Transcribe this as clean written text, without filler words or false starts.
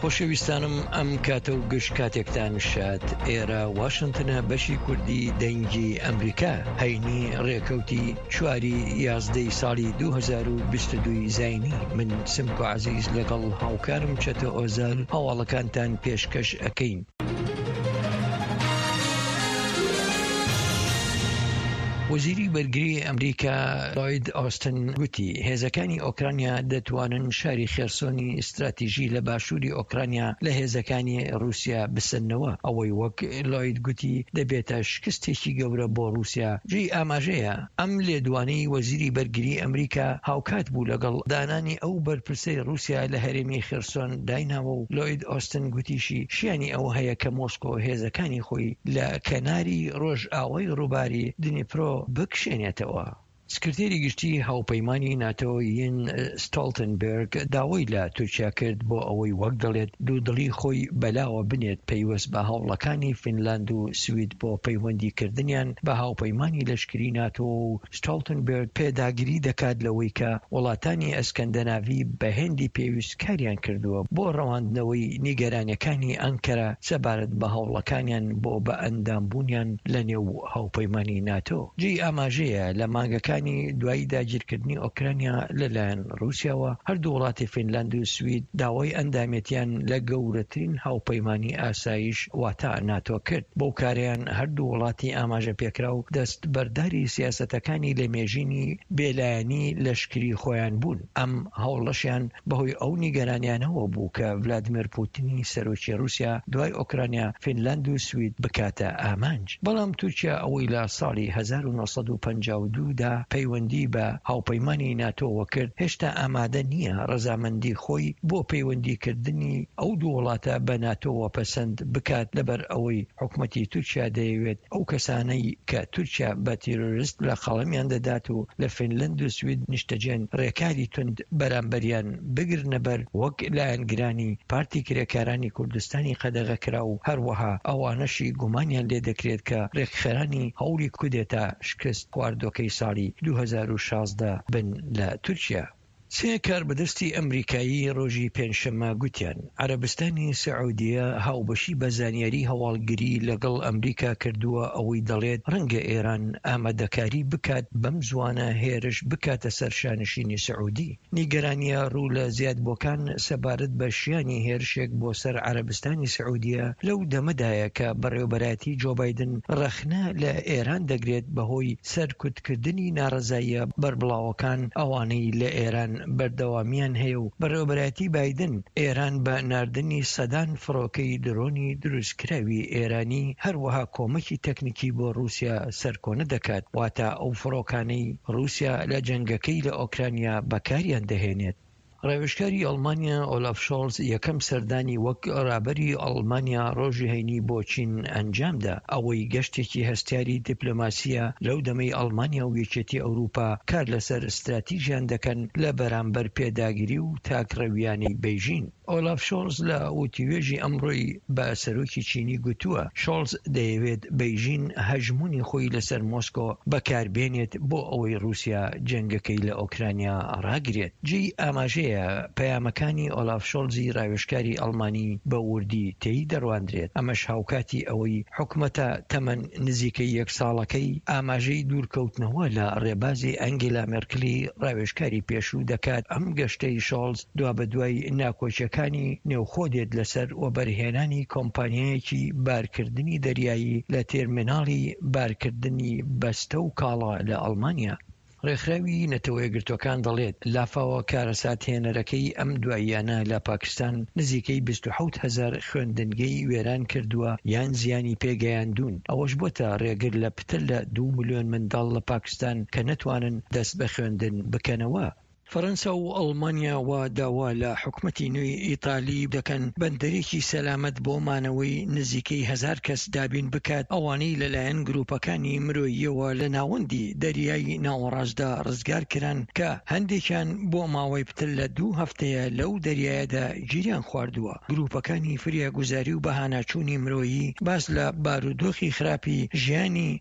خۆشەویستانم ئەم کاتە و گشت کاتێکتان شاد ئێرە واشنتنە بەشی کوردی دەنگی ئەمریکا هەینی ڕێکەوتی چواری 11 ساڵی 2022 زاینی من سمکۆ عەزیز لەگەڵ هاوکارم چەتە ئۆزار هەواڵەکانتان پێشکەش ئەکەین. وەزیری بەرگری ئەمریکا لۆید ئۆستن گوتی هێزەکانی ئۆکرانیا دەتوانن شاری خێرسۆنی استراتیژی لە باشووری ئۆکرانیا لە هێزەکانی رووسیا بسنەوە. ئەوەی وەک لۆید گوتی دەبێتە شکستێکی گەورە بۆ رووسیا. جێی ئاماژەیە ئەم لێدوانەی وەزیری بەرگری ئەمریکا هاوکات بوو لەگەڵ دانانی ئەو بەرپرسەی رووسیا لە هەرێمی خێرسۆن دایناوە و لۆید ئۆستن گوتیشی شیانی ئەو هەیە کە مۆسکۆ هێزەکانی خۆی لە کەناری ڕۆژئاوای ڕووباری دنیپرۆ بکشێنێتەوە. سکرتێری گشتی هاوپەیمانی ناتۆ یین ستۆڵتنبێرگ داوای لە تورکیا کرد بۆ ئەوەی وەک دەڵێت دوودڵی خۆی بەلاوە بنێت پەیوەست بە هەوڵەکانی فینلاند و سوید بۆ پەیوەندیکردنیان بە هاوپەیمانی لەشکری ناتۆ و ستۆڵتنبێرگ پێداگیری دەکات لەوەی کە وڵاتانی ئەسکەندەناڤی بە هێندی پێویست کاریان کردووە بۆ ڕەواندنەوەی نیگەرانیەکانی ئەنکەرە سەبارەت بە هەوڵەکانیان بۆ بە ئەندامبوونیان لە نێو هاوپەیمانی ناتۆ. جێی ئاماژەیە لە مانگەکان دوایی داگیرکردنی ئۆکرانیا لەلایەن رووسیاوە هەردوو وڵاتی فینلاند و سوید داوای ئەندامێتیان لە گەورەترین هاوپەیمانی ئاسایش واتە ناتۆ کرد. بەو کارەیان هەردوو وڵاتی ئاماژە پێکرا و دەست بەرداری سیاسەتەکانی لە مێژینی بێلایەنی لەشکری خۆیان بوون. ئەم هەوڵەشیان بەهۆی ئەو نیگەرانیانەوە بوو کە ڤلادیمیر پوتینی سەرۆکی رووسیا دوای ئۆکرانیا فینلاند و سوید بکاتە ئامانج. بەڵام تورکیا ئەوەی لە ساڵی 1952 دا پەیوەندی بە هاوپەیمانی ناتۆوە کرد هێشتا ئامادە نییە ڕەزامەندی خۆی بۆ پەیوەندیکردنی ئەو دوو وڵاتە بە ناتۆوە پەسەند بکات لەبەر ئەوەی حکومەتی تورکیا دەیەوێت ئەو کەسانەی کە تورکیا بە تیرۆریست لە خەڵەمیان دەدات و لە فینلەند و سوید نیشتەجێن ڕێکاری تند بەرامبەریان بگرنەبەر وەک لایەنگرانی پارتی کرێکارانی کوردستانی قەدەغەکرا و هەروەها ئەوانەشی گومانیان لێ دەکرێت کە ڕێکخێرانی هەوڵی کودێتا شکست خواردۆکەی ساڵی 2016 بن لە تورکیا. سێ کاربەدەستی ئەمریکایی ڕۆژی پێنجشەممە گوتیان عەرەبستانی سەعودیە هاوبەشی بە زانیاری هەواڵگری لەگەڵ ئەمریکا کردووە ئەوەی دەڵێت ڕەنگە ئێران ئامادەکاری بکات بەم زوانە هێرش بکاتە سەر شانشینی سەعودی. نیگەرانیە ڕوو لە زیادبووەکان سەبارەت بە شیانی هێرشێک بۆ سەر عەرەبستانی سەعودیە لەو دەمەدایە کە بەڕێوەبەرەتی جۆ بایدن ڕەخنە لە ئێران دەگرێت بەهۆی سەرکوتکردنی ناڕەزاییە بەربڵاوەکان ئەوانەی لە ئێران بەردەوامیان هەیە و بەڕێوەبەرەتی بایدن ئێران بە ناردنی سەدان فڕۆکەی درۆنی دروستکراوی ئێرانی هەروەها کۆمەکی تەکنیکی بۆ رووسیا سەرکۆنە دەکات واتە ئەو فڕۆکانەی رووسیا لە جەنگەکەی لە ئۆکرانیا بەکاریان دەهێنێت. ڕێوشکاری ئەڵمانیا ئۆلاف شۆڵز یەکەم سەردانی وەک ڕابەری ئەڵمانیا ڕۆژی هەینی بۆ چین ئەنجامدا. ئەوەی گەشتێکی هەستیاری دیپلۆماسیە لەو دەمەی ئەڵمانیا و یەکێتی ئەوروپا کار لەسەر استراتیژیان دەکەن لە بەرامبەر پێداگیری و تاکڕەویانی بەیژین. ئۆلاف شۆڵز لە وتیوێژی ئەمڕۆی بە سەرۆکی چینی گوتووە شۆڵز دەیەوێت بەیژین هەژمونی خۆی لەسەر مۆسکۆ بەکاربێنێت بۆ ئەوەی رووسیا جەنگەکەی لە ئۆکرانیا ڕاگرێت. جێی ئاماژەیە پەیامەکانی ئۆلاف شۆڵزی ڕاوێژکاری ئەڵمانی بە وردی تێی دەڕواندرێت. ئەمەش هاوکاتی ئەوەی حکومەتە تەمەن نزیکەی 1 ساڵەکەی ئاماژەی دوورکەوتنەوە لە ڕێبازی ئەنگێلا مێرکلی ڕاوێژکاری پێشوو دەکات. ئەم گەشتەی شۆڵز دوا بە دوای ناکۆچیەکانی نێوخۆدێت لەسەر وەبەرهێنانی کۆمپانیایەکی بارکردنی دەریایی لە تێرمیناڵی بارکردنی بەستە و کاڵا لە ئەڵمانیا. ڕێکخراوی نەتەوە یەکگرتووەکان دەڵێت لافاوە کارەساتهێنەرەکەی ئەم دواییانە لە پاکستان نزیکەی 27,000 خوێندنگەی وێران کردووە یان زیانی پێگەیاندون. ئەوەش بۆتە ڕێگر لە پتر لە 2 ملیۆن منداڵ لە پاکستان کە نەتوانن دەست بە خوێندن بکەنەوە. فەرەنسا و ئەڵمانیا وا داوا لە حکومەتی نوێی ئیتالی دەکەن بەندەرێکی سەلامەت بۆ مانەوەی نزیکەی 1000 کەس دابین بکات ئەوانەی لەلایەن گروپەکانی مرۆییەوە لە ناوەندی دەریای ناوەڕاستدا ڕزگار کران کە هەندێکیان بۆ ماوەی پتر لە 2 هەفتەیە لەو دەریایەدا گیریان خواردووە. گروپەکانی فریاگوزاری و بەهاناچوونی مرۆیی باس لە بارودۆخی خراپی ژیانی